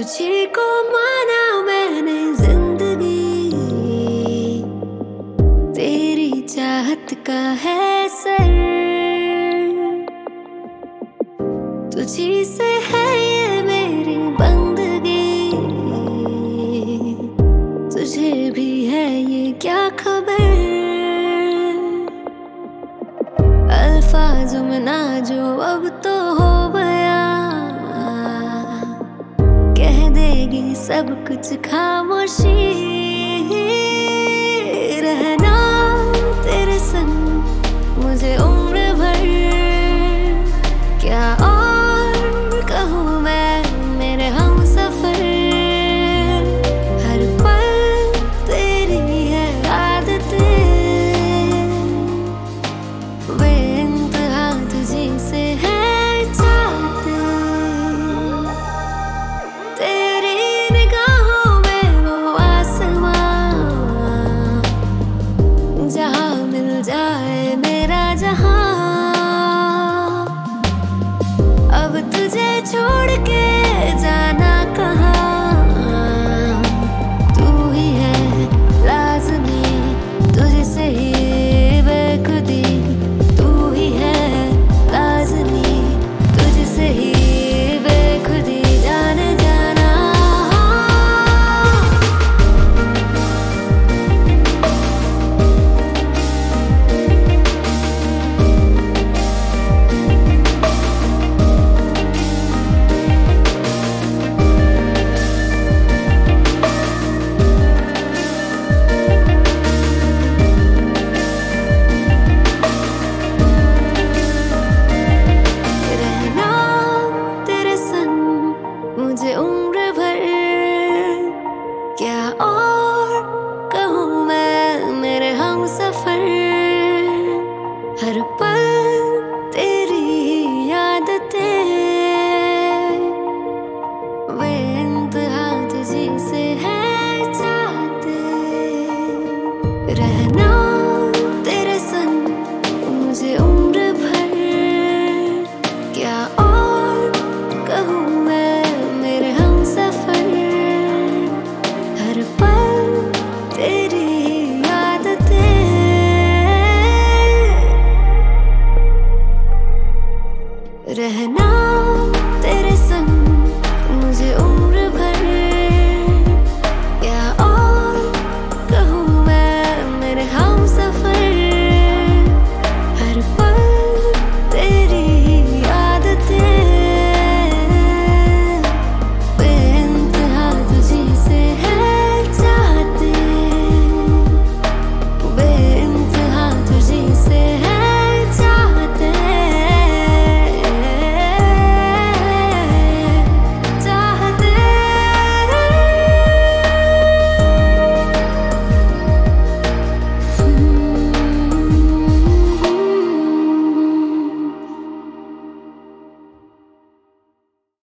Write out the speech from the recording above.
तुझी को माना मैंने जिंदगी, तेरी चाहत का है सर। तुझी से है ये मेरी बंदगी, तुझे भी है ये क्या खबर। अल्फाजों में ना जो अब तो हो गया, कह देगी सब कुछ खामोशी। रहना तेरे संग मुझे उम्र भर, क्या और कहूँ मैं मेरे हमसफर। हर पल तेरी है आदतें, बेइंतहा तुझी से है चाहते। तेरी निगाहों में वो आसमां, जहाँ मिल जाए मेरा जहाँ। अब तुझे छोड़ के जाना कहाँ, तू ही है लाज़मी, तुझसे ही बेखुदी। तू ही है लाज़मी, तुझसे ही बेखुदी जाने जाना। रहना तेरे संग मुझे उम्र भर, क्या और कहूँ मैं मेरे हमसफर। हर पल